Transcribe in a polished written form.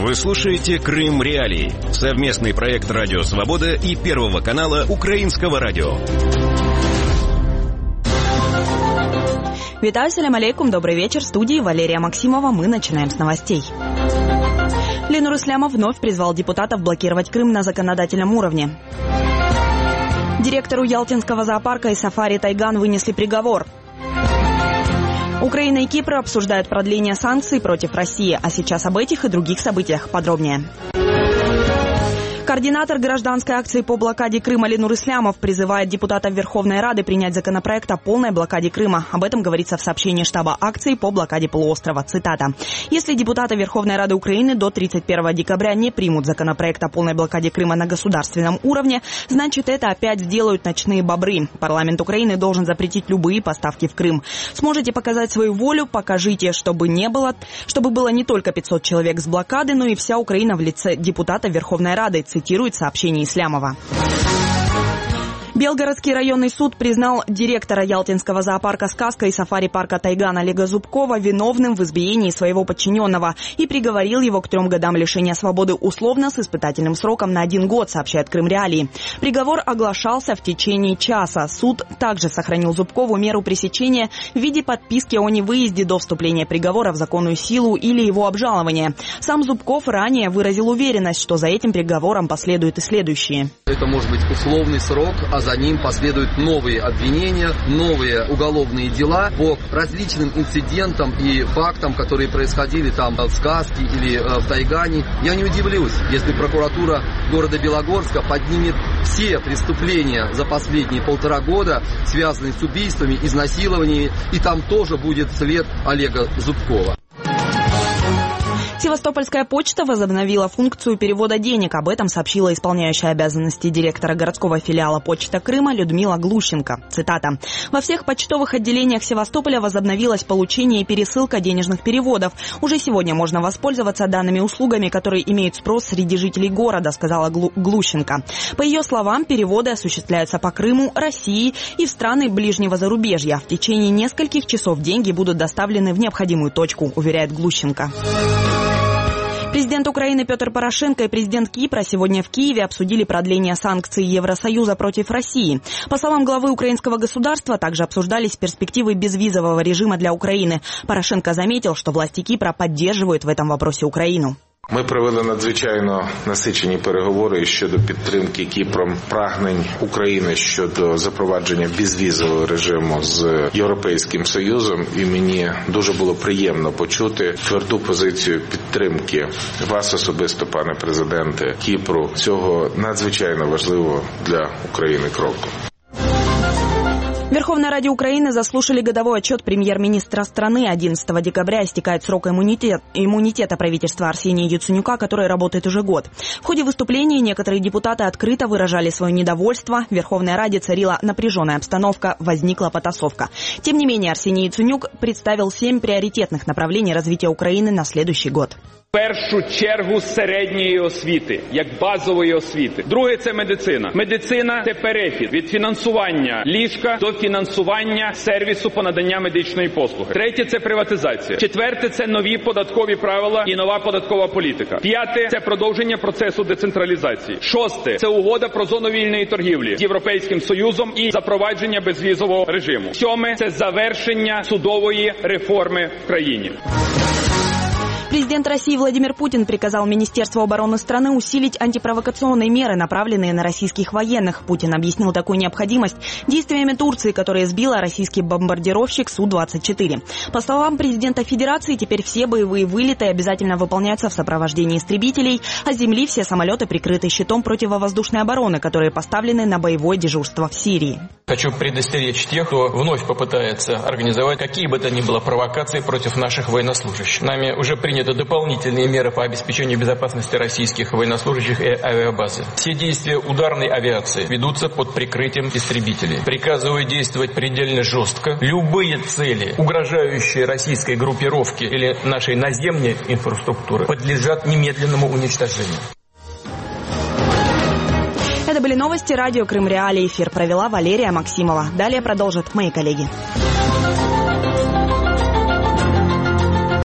Вы слушаете «Крым Реалии» — совместный проект «Радио Свобода» и Первого канала Украинского радио. Витаю, салям алейкум, добрый вечер. В студии Валерия Максимова. Мы начинаем с новостей. Ленур Ислямов вновь призвал депутатов блокировать Крым на законодательном уровне. Директору Ялтинского зоопарка и сафари «Тайган» вынесли приговор. Украина и Кипр обсуждают продление санкций против России. А сейчас об этих и других событиях подробнее. Координатор гражданской акции по блокаде Крыма Ленур Ислямов призывает депутатов Верховной Рады принять законопроект о полной блокаде Крыма. Об этом говорится в сообщении штаба акции по блокаде полуострова. Цитата. «Если депутаты Верховной Рады Украины до 31 декабря не примут законопроект о полной блокаде Крыма на государственном уровне, значит, это опять сделают ночные бобры. Парламент Украины должен запретить любые поставки в Крым. Сможете показать свою волю, покажите, чтобы было не только 500 человек с блокады, но и вся Украина в лице депутата Верховной Рады», цитирует сообщение Ислямова. Белгородский районный суд признал директора Ялтинского зоопарка «Сказка» и сафари-парка «Тайган» Олега Зубкова виновным в избиении своего подчиненного и приговорил его к 3 годам лишения свободы условно с испытательным сроком на 1 год, сообщает Крым Реалии. Приговор оглашался в течение часа. Суд также сохранил Зубкову меру пресечения в виде подписки о невыезде до вступления приговора в законную силу или его обжалования. Сам Зубков ранее выразил уверенность, что за этим приговором последуют и следующие. Это может быть условный срок, а за ним последуют новые обвинения, новые уголовные дела по различным инцидентам и фактам, которые происходили там в Сказке или в Тайгане. Я не удивлюсь, если прокуратура города Белогорска поднимет все преступления за последние 1,5 года, связанные с убийствами, изнасилованиями, и там тоже будет след Олега Зубкова. Севастопольская почта возобновила функцию перевода денег. Об этом сообщила исполняющая обязанности директора городского филиала «Почта Крыма» Людмила Глущенко. Цитата. «Во всех почтовых отделениях Севастополя возобновилось получение и пересылка денежных переводов. Уже сегодня можно воспользоваться данными услугами, которые имеют спрос среди жителей города», сказала Глущенко. По ее словам, переводы осуществляются по Крыму, России и в страны ближнего зарубежья. В течение нескольких часов деньги будут доставлены в необходимую точку, уверяет Глущенко. Президент Украины Петр Порошенко и президент Кипра сегодня в Киеве обсудили продление санкций Евросоюза против России. По словам главы украинского государства, также обсуждались перспективы безвизового режима для Украины. Порошенко заметил, что власти Кипра поддерживают в этом вопросе Украину. Ми провели надзвичайно насичені переговори щодо підтримки Кіпром прагнень України щодо запровадження безвізового режиму з Європейським Союзом. І мені дуже було приємно почути тверду позицію підтримки вас особисто, пане президенте, Кіпру, цього надзвичайно важливого для України кроку. В Верховной Раде Украины заслушали годовой отчет премьер-министра страны. 11 декабря истекает срок иммунитета правительства Арсения Яценюка, который работает уже год. В ходе выступлений некоторые депутаты открыто выражали свое недовольство. В Верховной Раде царила напряженная обстановка, возникла потасовка. Тем не менее, Арсений Яценюк представил 7 приоритетных направлений развития Украины на следующий год. В першу чергу середньої освіти, як базової освіти. Друге – це медицина. Медицина – це перехід від фінансування ліжка до фінансування сервісу по надання медичної послуги. Третє – це приватизація. Четверте – це нові податкові правила і нова податкова політика. П'яте – це продовження процесу децентралізації. Шосте – це угода про зону вільної торгівлі з Європейським Союзом і запровадження безвізового режиму. Сьоме – це завершення судової реформи в країні. Президент России Владимир Путин приказал Министерству обороны страны усилить антипровокационные меры, направленные на российских военных. Путин объяснил такую необходимость действиями Турции, которая сбила российский бомбардировщик Су-24. По словам президента Федерации, теперь все боевые вылеты обязательно выполняются в сопровождении истребителей, а с земли все самолеты прикрыты щитом противовоздушной обороны, которые поставлены на боевое дежурство в Сирии. Хочу предостеречь тех, кто вновь попытается организовать какие бы то ни было провокации против наших военнослужащих. Нами уже приняты дополнительные меры по обеспечению безопасности российских военнослужащих и авиабазы. Все действия ударной авиации ведутся под прикрытием истребителей. Приказываю действовать предельно жестко. Любые цели, угрожающие российской группировке или нашей наземной инфраструктуре, подлежат немедленному уничтожению. Это были новости радио Крым Реалии. Эфир провела Валерия Максимова. Далее продолжат мои коллеги.